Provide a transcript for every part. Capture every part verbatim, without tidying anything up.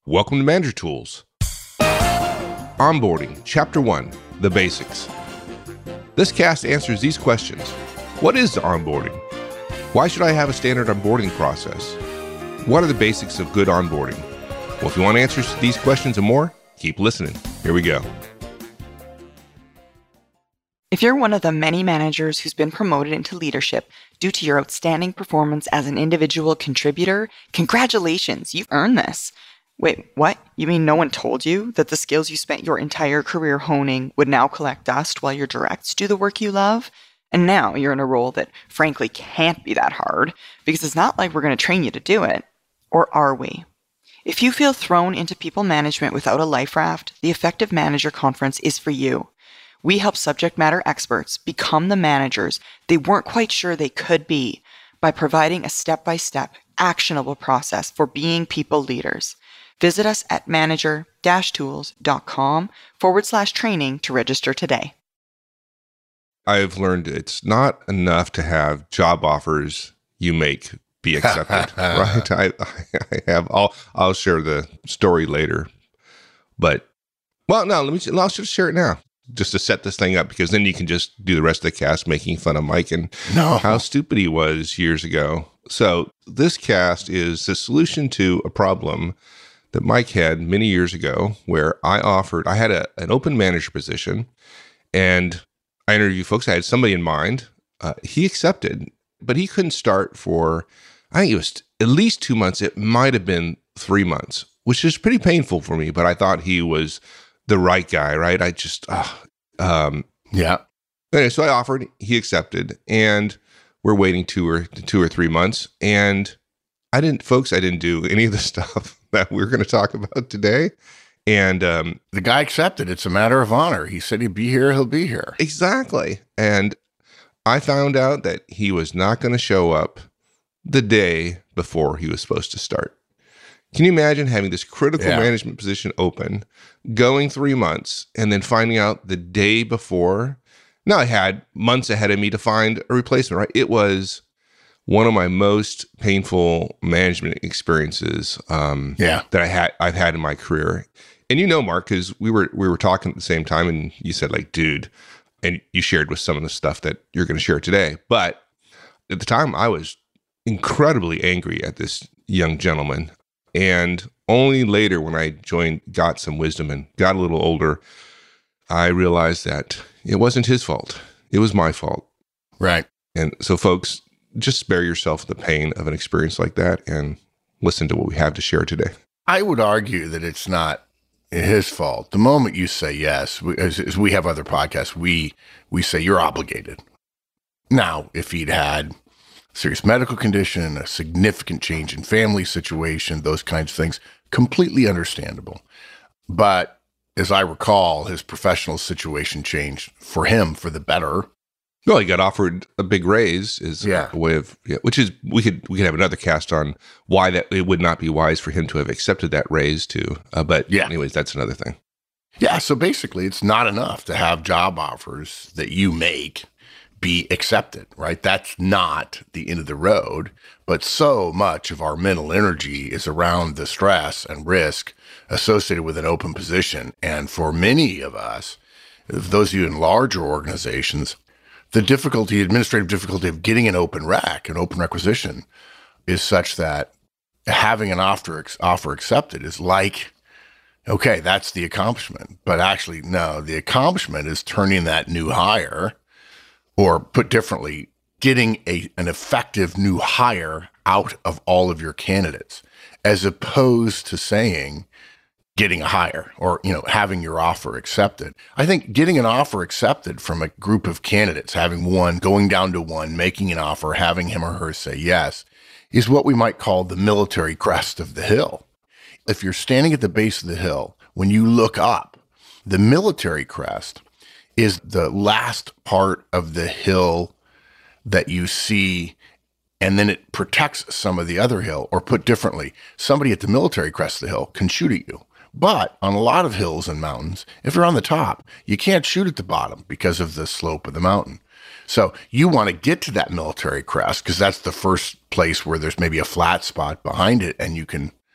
Welcome to Manager Tools. Onboarding, Chapter one, The Basics. This cast answers these questions. What is onboarding? Why should I have a standard onboarding process? What are the basics of good onboarding? Well, if you want answers to these questions and more, keep listening. Here we go. If you're one of the many managers who's been promoted into leadership due to your outstanding performance as an individual contributor, congratulations, you've earned this. Wait, what? You mean no one told you that the skills you spent your entire career honing would now collect dust while your directs do the work you love? And now you're in a role that frankly can't be that hard because it's not like we're going to train you to do it. Or are we? If you feel thrown into people management without a life raft, the Effective Manager Conference is for you. We help subject matter experts become the managers they weren't quite sure they could be by providing a step-by-step, actionable process for being people leaders. Visit us at manager-tools.com forward slash training to register today. I've learned it's not enough to have job offers you make be accepted, right? I, I have. I'll I'll share the story later, but well, no, let me. I'll just share it now, just to set this thing up, because then you can just do the rest of the cast making fun of Mike and no. how stupid he was years ago. So this cast is the solution to a problem that Mike had many years ago, where I offered. I had a an open manager position, and I interviewed folks. I had somebody in mind. Uh, he accepted, but he couldn't start for, I think it was at least two months. It might have been three months, which is pretty painful for me, but I thought he was the right guy, right? I just, uh, um, yeah. Anyway, so I offered, he accepted, and we're waiting two or two or three months. And I didn't, folks, I didn't do any of the stuff that we're going to talk about today. And um, the guy accepted. It's a matter of honor. He said he'd be here. He'll be here. Exactly. And I found out that he was not going to show up the day before he was supposed to start. Can you imagine having this critical yeah. management position open, going three months, and then finding out the day before? Now, I had months ahead of me to find a replacement, right? It was one of my most painful management experiences um, yeah. that I had, I've had in my career. And you know, Mark, because we were we were talking at the same time, and you said, like, dude, and you shared with some of the stuff that you're going to share today. But at the time, I was incredibly angry at this young gentleman. And only later, when I joined, got some wisdom and got a little older, I realized that it wasn't his fault. It was my fault. Right. And so, folks, just spare yourself the pain of an experience like that and listen to what we have to share today. I would argue that it's not his fault. The moment you say yes, we, as, as we have other podcasts, we we say you're obligated. Now, if he'd had a serious medical condition, a significant change in family situation, those kinds of things, completely understandable. But as I recall, his professional situation changed for him for the better. Well, he got offered a big raise, is yeah. a way of, yeah, which is, we could we could have another cast on why that it would not be wise for him to have accepted that raise too. Uh, but yeah. anyways, that's another thing. Yeah. So basically, it's not enough to have job offers that you make be accepted, right? That's not the end of the road. But so much of our mental energy is around the stress and risk associated with an open position. And for many of us, those of you in larger organizations, the difficulty, administrative difficulty of getting an open rec, an open requisition, is such that having an offer offer accepted is like, okay, that's the accomplishment. But actually, no, the accomplishment is turning that new hire, or put differently, getting a an effective new hire out of all of your candidates, as opposed to saying, getting a hire or, you know, having your offer accepted. I think getting an offer accepted from a group of candidates, having one, going down to one, making an offer, having him or her say yes, is what we might call the military crest of the hill. If you're standing at the base of the hill, when you look up, the military crest is the last part of the hill that you see, and then it protects some of the other hill. Or put differently, somebody at the military crest of the hill can shoot at you. But on a lot of hills and mountains, if you're on the top, you can't shoot at the bottom because of the slope of the mountain. So you want to get to that military crest because that's the first place where there's maybe a flat spot behind it and you can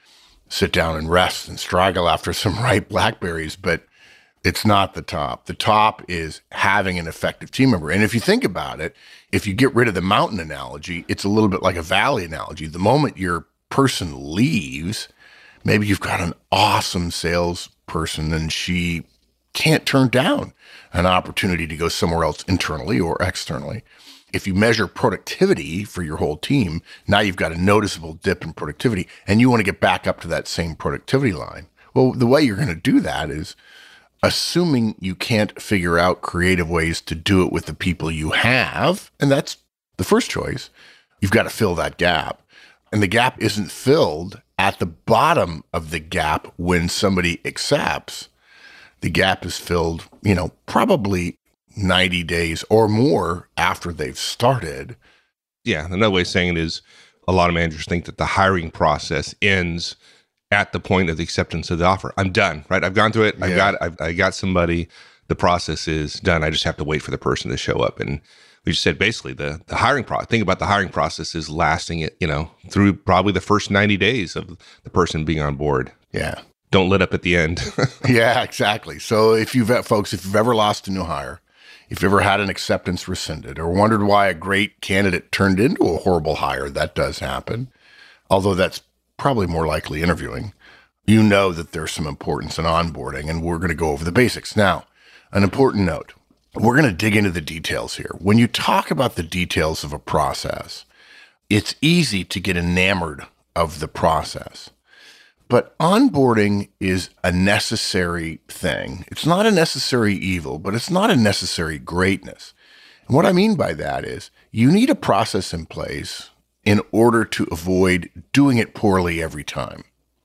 sit down and rest and straggle after some ripe blackberries, but it's not the top. The top is having an effective team member. And if you think about it, if you get rid of the mountain analogy, it's a little bit like a valley analogy. The moment your person leaves, maybe you've got an awesome salesperson and she can't turn down an opportunity to go somewhere else internally or externally. If you measure productivity for your whole team, now you've got a noticeable dip in productivity and you want to get back up to that same productivity line. Well, the way you're going to do that is assuming you can't figure out creative ways to do it with the people you have, and that's the first choice. You've got to fill that gap. And the gap isn't filled at the bottom of the gap when somebody accepts. The gap is filled, you know, probably ninety days or more after they've started. Yeah, another way of saying it is a lot of managers think that the hiring process ends at the point of the acceptance of the offer. I'm done, right? I've gone through it. I've Yeah. got I've, I got somebody. The process is done. I just have to wait for the person to show up. And we just said basically the the hiring process. Think about the hiring process is lasting it, you know, through probably the first ninety days of the person being on board. Yeah. Don't let up at the end. Yeah, exactly. So if you've, folks, if you've ever lost a new hire, if you've ever had an acceptance rescinded or wondered why a great candidate turned into a horrible hire, that does happen. Although that's probably more likely interviewing. You know that there's some importance in onboarding, and we're going to go over the basics. Now, an important note, we're going to dig into the details here. When you talk about the details of a process, it's easy to get enamored of the process. But onboarding is a necessary thing. It's not a necessary evil, but it's not a necessary greatness. And what I mean by that is you need a process in place in order to avoid doing it poorly every time.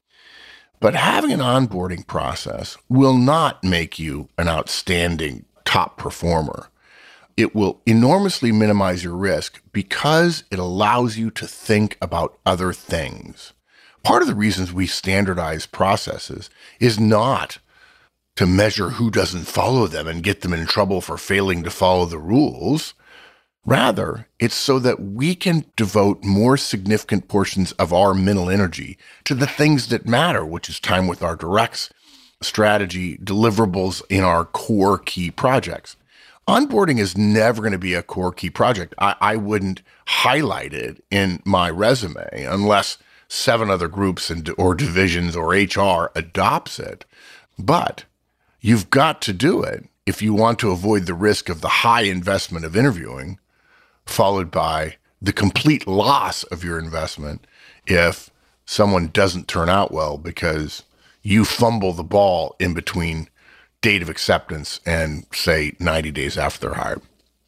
But having an onboarding process will not make you an outstanding top performer. It will enormously minimize your risk because it allows you to think about other things. Part of the reasons we standardize processes is not to measure who doesn't follow them and get them in trouble for failing to follow the rules. Rather, it's so that we can devote more significant portions of our mental energy to the things that matter, which is time with our directs, strategy, deliverables in our core key projects. Onboarding is never going to be a core key project. I, I wouldn't highlight it in my resume unless seven other groups and or divisions or H R adopts it. But you've got to do it if you want to avoid the risk of the high investment of interviewing, followed by the complete loss of your investment if someone doesn't turn out well because you fumble the ball in between date of acceptance and, say, ninety days after they're hired.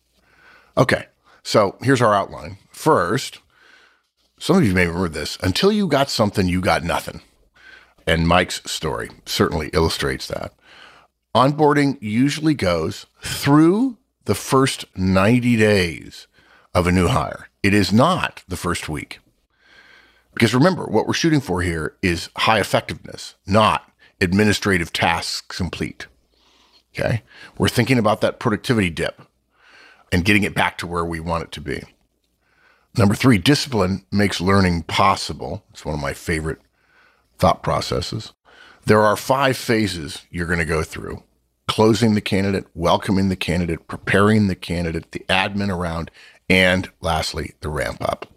Okay, so here's our outline. First, some of you may remember this. Until you got something, you got nothing. And Mike's story certainly illustrates that. Onboarding usually goes through the first ninety days of a new hire. It is not the first week. Because remember, what we're shooting for here is high effectiveness, not administrative tasks complete. Okay? We're thinking about that productivity dip and getting it back to where we want it to be. Number three, discipline makes learning possible. It's one of my favorite thought processes. There are five phases you're going to go through: closing the candidate, welcoming the candidate, preparing the candidate, the admin around, and lastly, the ramp up.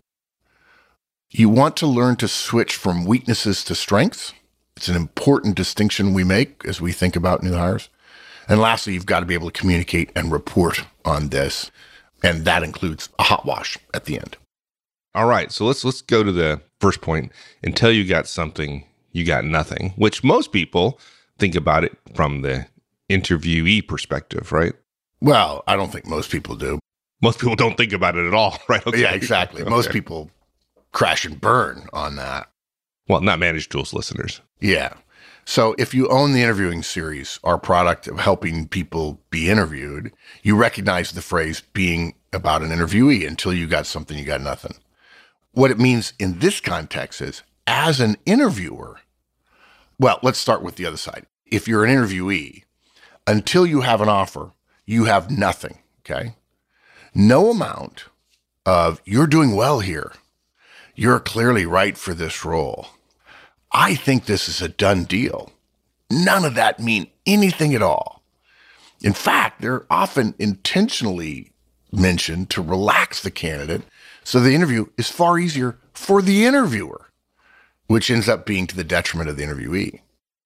You want to learn to switch from weaknesses to strengths. It's an important distinction we make as we think about new hires. And lastly, you've got to be able to communicate and report on this. And that includes a hot wash at the end. All right, so let's let's go to the first point. Until you got something, you got nothing, which most people think about it from the interviewee perspective, right? Well, I don't think most people do. Most people don't think about it at all, right? Okay. Yeah, exactly. Okay. Most people crash and burn on that. Well, not Managed Tools listeners. Yeah. So if you own the interviewing series, our product of helping people be interviewed, you recognize the phrase being about an interviewee. Until you got something, you got nothing. What it means in this context is, as an interviewer, well, let's start with the other side. If you're an interviewee, until you have an offer, you have nothing, okay? No amount of, you're doing well here, you're clearly right for this role, I think this is a done deal. None of that mean anything at all. In fact, they're often intentionally mentioned to relax the candidate so the interview is far easier for the interviewer, which ends up being to the detriment of the interviewee.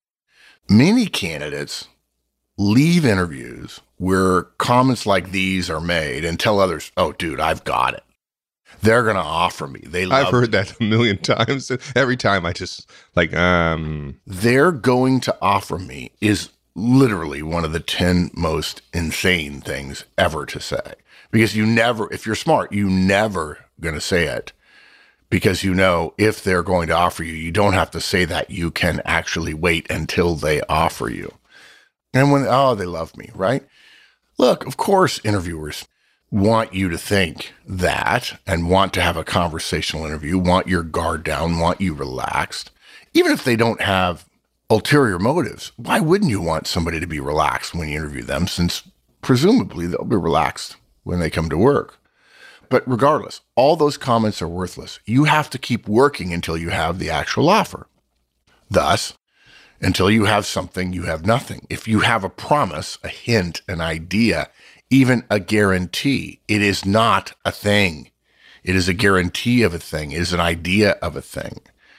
Many candidates leave interviews where comments like these are made and tell others, oh, dude, I've got it. They're going to offer me. They love I've heard me. that a million times. Every time I just like, um, They're going to offer me is literally one of the ten most insane things ever to say. Because you never, if you're smart, you never going to say it. Because you know, if they're going to offer you, you don't have to say that. You can actually wait until they offer you. And when, oh, they love me, right? Look, of course, interviewers want you to think that and want to have a conversational interview, want your guard down, want you relaxed. Even if they don't have ulterior motives, why wouldn't you want somebody to be relaxed when you interview them, since presumably they'll be relaxed when they come to work? But regardless, all those comments are worthless. You have to keep working until you have the actual offer. Thus, until you have something, you have nothing. If you have a promise, a hint, an idea, even a guarantee, it is not a thing. It is a guarantee of a thing. It is an idea of a thing.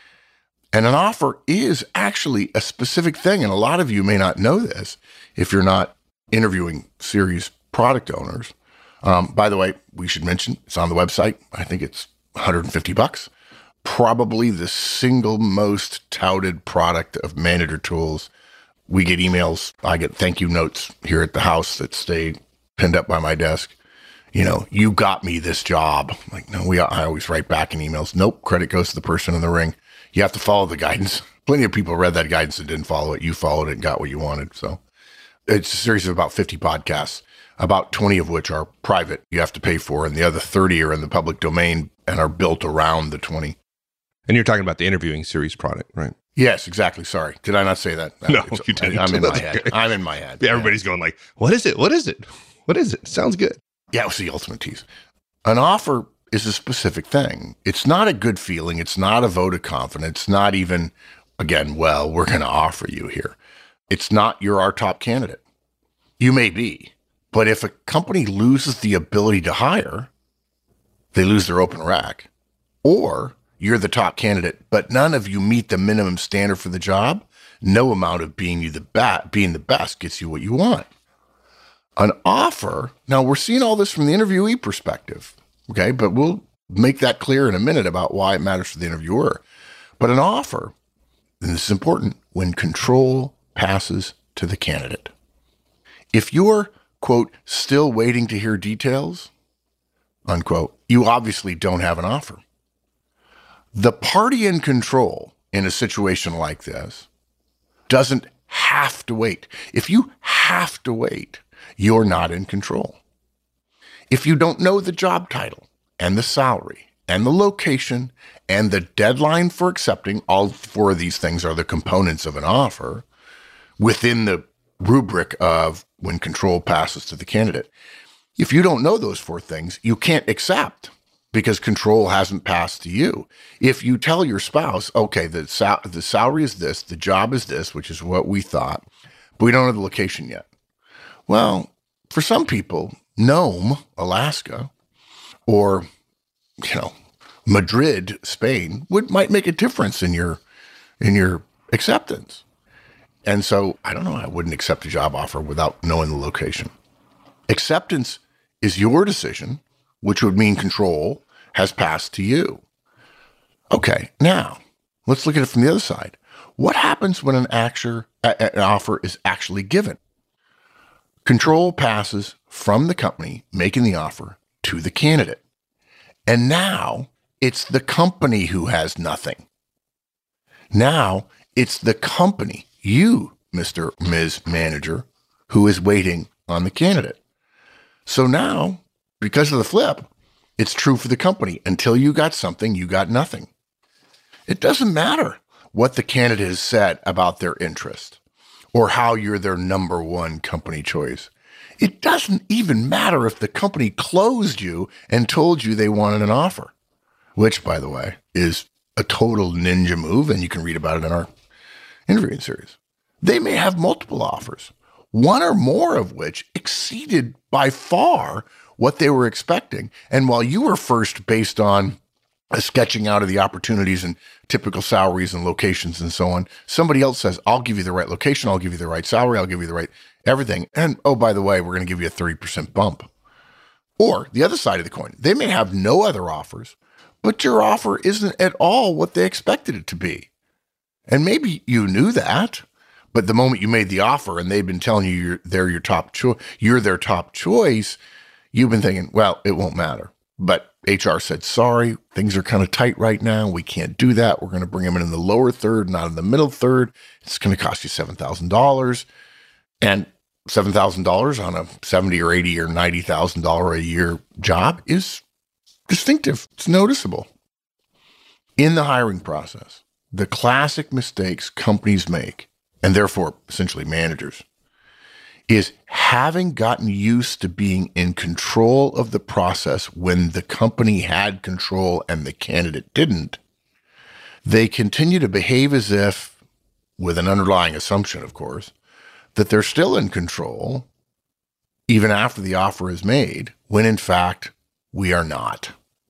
And an offer is actually a specific thing. And a lot of you may not know this if you're not interviewing series product owners. Um, by the way, we should mention it's on the website. I think it's one hundred fifty bucks. Probably the single most touted product of Manager Tools. We get emails. I get thank you notes here at the house that stay pinned up by my desk. You know, you got me this job. I'm like, no, we. I always write back in emails. Nope, credit goes to the person in the ring. You have to follow the guidance. Plenty of people read that guidance and didn't follow it. You followed it and got what you wanted. So it's a series of about fifty podcasts, about twenty of which are private, you have to pay for, and the other thirty are in the public domain and are built around the twenty. And you're talking about the interviewing series product, right? Yes, exactly. Sorry. Did I not say that? No, It's- you didn't. I'm in my That's head. okay. I'm in my head. Yeah, everybody's going like, what is it? What is it? What is it? Sounds good. Yeah, it was the ultimate tease. An offer is a specific thing. It's not a good feeling. It's not a vote of confidence. It's not even, again, well, we're going to offer you here. It's not you're our top candidate. You may be, but if a company loses the ability to hire, they lose their open rack. Or you're the top candidate, but none of you meet the minimum standard for the job, no amount of being you the bat, being the best gets you what you want. An offer, now we're seeing all this from the interviewee perspective, okay? But we'll make that clear in a minute about why it matters for the interviewer. But an offer, and this is important, when control passes to the candidate. If you're, quote, still waiting to hear details, unquote, you obviously don't have an offer. The party in control in a situation like this doesn't have to wait. If you have to wait, you're not in control. If you don't know the job title and the salary and the location and the deadline for accepting, all four of these things are the components of an offer within the rubric of when control passes to the candidate. If you don't know those four things, you can't accept because control hasn't passed to you. If you tell your spouse, okay, the, sal- the salary is this, the job is this, which is what we thought, but we don't know the location yet. Well, for some people, Nome, Alaska, or, you know, Madrid, Spain, would might make a difference in your in your acceptance. And so, I don't know, I wouldn't accept a job offer without knowing the location. Acceptance is your decision, which would mean control has passed to you. Okay, now, let's look at it from the other side. What happens when an, actor, an offer is actually given? Control passes from the company making the offer to the candidate. And now it's the company who has nothing. Now it's the company, you, Mister Miz Manager, who is waiting on the candidate. So now, because of the flip, it's true for the company. Until you got something, you got nothing. It doesn't matter what the candidate has said about their interest or how you're their number one company choice. It doesn't even matter if the company closed you and told you they wanted an offer, which, by the way, is a total ninja move, and you can read about it in our interviewing series. They may have multiple offers, one or more of which exceeded by far what they were expecting. And while you were first based on a sketching out of the opportunities and typical salaries and locations and so on, somebody else says, I'll give you the right location, I'll give you the right salary, I'll give you the right everything. And oh, by the way, we're going to give you a thirty percent bump. Or the other side of the coin, they may have no other offers, but your offer isn't at all what they expected it to be. And maybe you knew that, but the moment you made the offer and they've been telling you you're, they're your top choice, you're their top choice, you've been thinking, well, it won't matter. But H R said, sorry, things are kind of tight right now. We can't do that. We're going to bring them in in the lower third, not in the middle third. It's going to cost you seven thousand dollars. And seven thousand dollars on a seventy or eighty or ninety thousand dollars a year job is distinctive. It's noticeable. In the hiring process, the classic mistakes companies make, and therefore essentially managers, is having gotten used to being in control of the process when the company had control and the candidate didn't. They continue to behave as if, with an underlying assumption, of course, that they're still in control even after the offer is made, when in fact, we are not.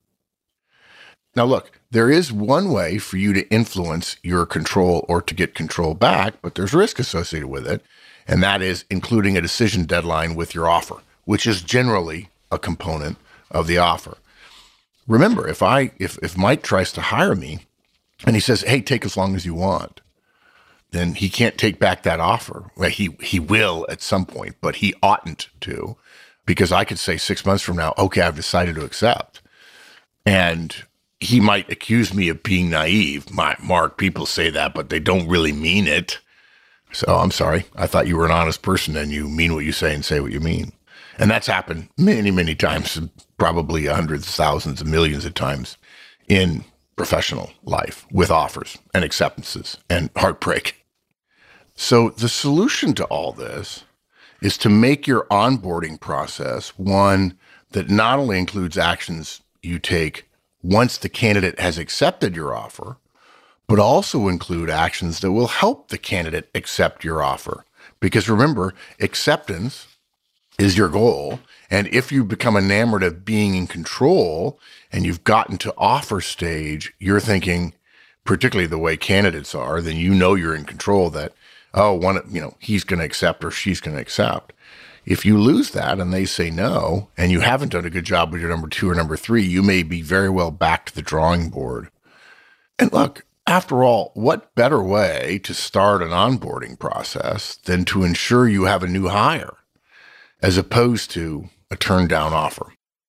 Now look, there is one way for you to influence your control or to get control back, but there's risk associated with it, and that is including a decision deadline with your offer, which is generally a component of the offer. Remember, if I if if Mike tries to hire me and he says, hey, take as long as you want, then he can't take back that offer. Well, he he will at some point, but he oughtn't to, because I could say six months from now, okay, I've decided to accept. And he might accuse me of being naive. My, Mark, people say that, but they don't really mean it. So I'm sorry. I thought you were an honest person and you mean what you say and say what you mean. And that's happened many, many times, probably hundreds, thousands, and millions of times in professional life with offers and acceptances and heartbreak. So the solution to all this is to make your onboarding process one that not only includes actions you take once the candidate has accepted your offer, but also include actions that will help the candidate accept your offer. Because remember, acceptance is your goal. And if you become enamored of being in control and you've gotten to offer stage, you're thinking, particularly the way candidates are, then you know you're in control, that, oh, one, you know, he's going to accept or she's going to accept. If you lose that and they say no, and you haven't done a good job with your number two or number three, you may be very well back to the drawing board. And look, after all, what better way to start an onboarding process than to ensure you have a new hire, as opposed to a turned down offer?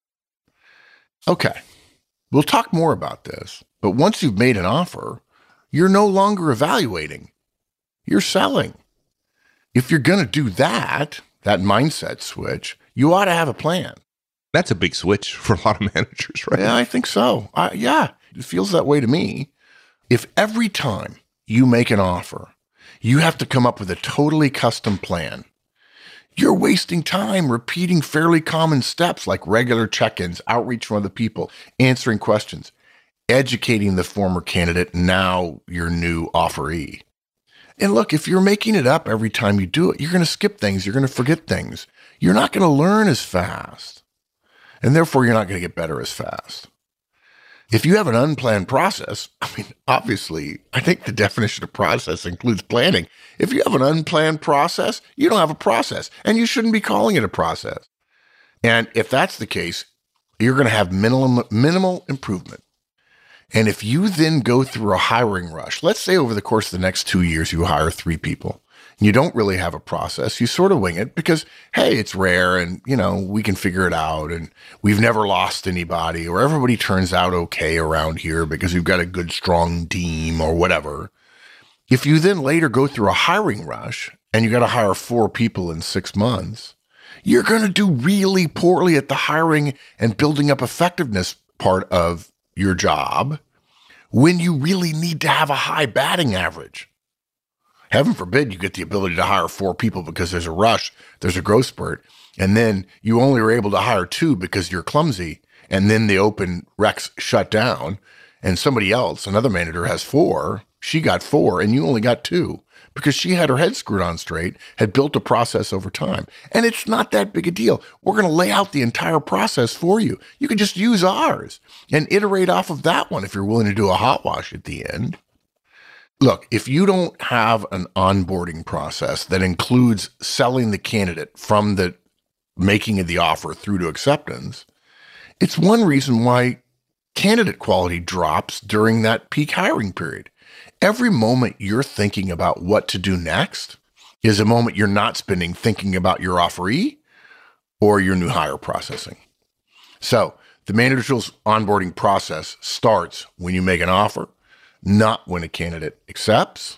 Okay, we'll talk more about this, but once you've made an offer, you're no longer evaluating, you're selling. If you're going to do that, that mindset switch, you ought to have a plan. That's a big switch for a lot of managers, right? Yeah, I think so. I, yeah, it feels that way to me. If every time you make an offer, you have to come up with a totally custom plan, you're wasting time repeating fairly common steps like regular check-ins, outreach from other people, answering questions, educating the former candidate, now your new offeree. And look, if you're making it up every time you do it, you're going to skip things. You're going to forget things. You're not going to learn as fast. And therefore, you're not going to get better as fast. If you have an unplanned process, I mean, obviously, I think the definition of process includes planning. If you have an unplanned process, you don't have a process, and you shouldn't be calling it a process. And if that's the case, you're going to have minimal, minimal improvement. And if you then go through a hiring rush, let's say over the course of the next two years, you hire three people, and you don't really have a process, you sort of wing it because, hey, it's rare and, you know, we can figure it out and we've never lost anybody, or everybody turns out okay around here because we've got a good, strong team or whatever. If you then later go through a hiring rush and you got to hire four people in six months, you're going to do really poorly at the hiring and building up effectiveness part of your job when you really need to have a high batting average. Heaven forbid you get the ability to hire four people because there's a rush, there's a growth spurt, and then you only are able to hire two because you're clumsy, and then the open recs shut down, and somebody else, another manager has four, she got four and you only got two because she had her head screwed on straight, had built a process over time. And it's not that big a deal. We're going to lay out the entire process for you. You can just use ours and iterate off of that one if you're willing to do a hot wash at the end. Look, if you don't have an onboarding process that includes selling the candidate from the making of the offer through to acceptance, it's one reason why candidate quality drops during that peak hiring period. Every moment you're thinking about what to do next is a moment you're not spending thinking about your offeree or your new hire processing. So the Manager Tools onboarding process starts when you make an offer, not when a candidate accepts,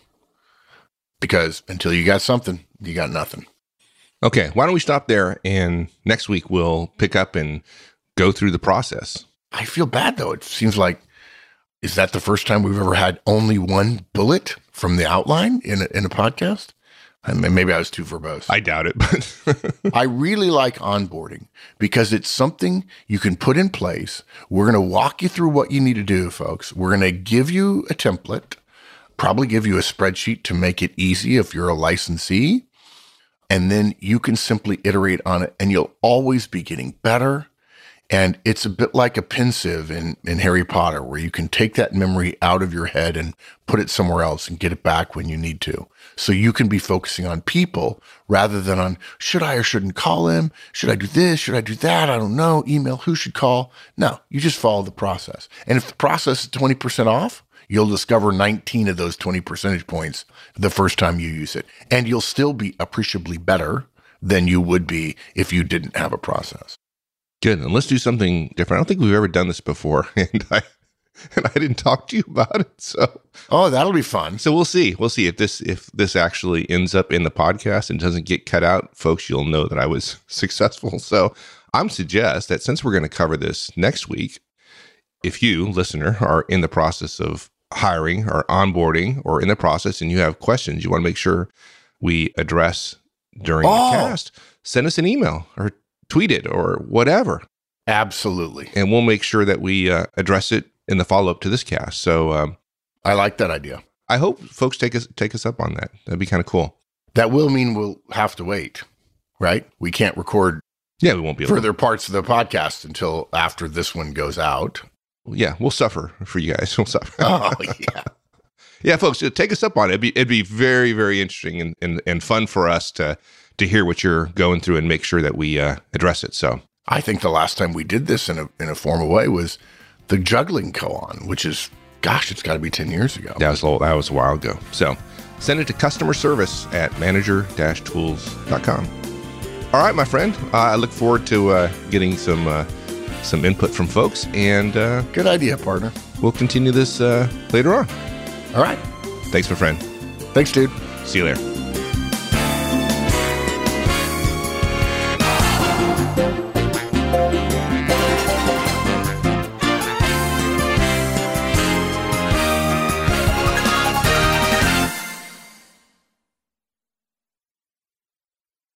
because until you got something, you got nothing. Okay, why don't we stop there, and next week we'll pick up and go through the process. I feel bad, though. It seems like, is that the first time we've ever had only one bullet from the outline in a, in a podcast? I mean, maybe I was too verbose. I doubt it, but I really like onboarding because it's something you can put in place. We're going to walk you through what you need to do, folks. We're going to give you a template, probably give you a spreadsheet to make it easy if you're a licensee. And then you can simply iterate on it and you'll always be getting better. And it's a bit like a pensieve in, in Harry Potter, where you can take that memory out of your head and put it somewhere else and get it back when you need to. So you can be focusing on people rather than on, should I or shouldn't call him? Should I do this? Should I do that? I don't know. Email, who should call? No, you just follow the process. And if the process is twenty percent off, you'll discover nineteen of those twenty percentage points the first time you use it. And you'll still be appreciably better than you would be if you didn't have a process. Good. And let's do something different. I don't think we've ever done this before. And I and I didn't talk to you about it. So Oh, that'll be fun. So we'll see. We'll see if this if this actually ends up in the podcast and doesn't get cut out, folks, you'll know that I was successful. So I'm suggest that since we're going to cover this next week, if you, listener, are in the process of hiring or onboarding or in the process and you have questions you want to make sure we address during Oh. the cast, send us an email or tweet it or whatever. Absolutely. And we'll make sure that we uh, address it in the follow-up to this cast. So um, I like that idea. I hope folks take us take us up on that. That'd be kind of cool. That will mean we'll have to wait, right? We can't record Yeah, we won't be able further parts of the podcast until after this one goes out. to. Yeah, we'll suffer for you guys. We'll suffer. Oh, yeah. Yeah, folks, take us up on it. It'd be, it'd be very, very interesting and, and, and fun for us to to hear what you're going through and make sure that we uh, address it. So I think the last time we did this in a in a formal way was the juggling koan, which is, gosh, it's got to be ten years ago. that was a little, that was a while ago. So send it to customer service at manager dash tools dot com. All right, my friend. Uh, I look forward to uh, getting some uh, some input from folks, and uh, Good idea, partner. we'll continue this uh, later on. All right. Thanks, my friend. Thanks, dude. See you later.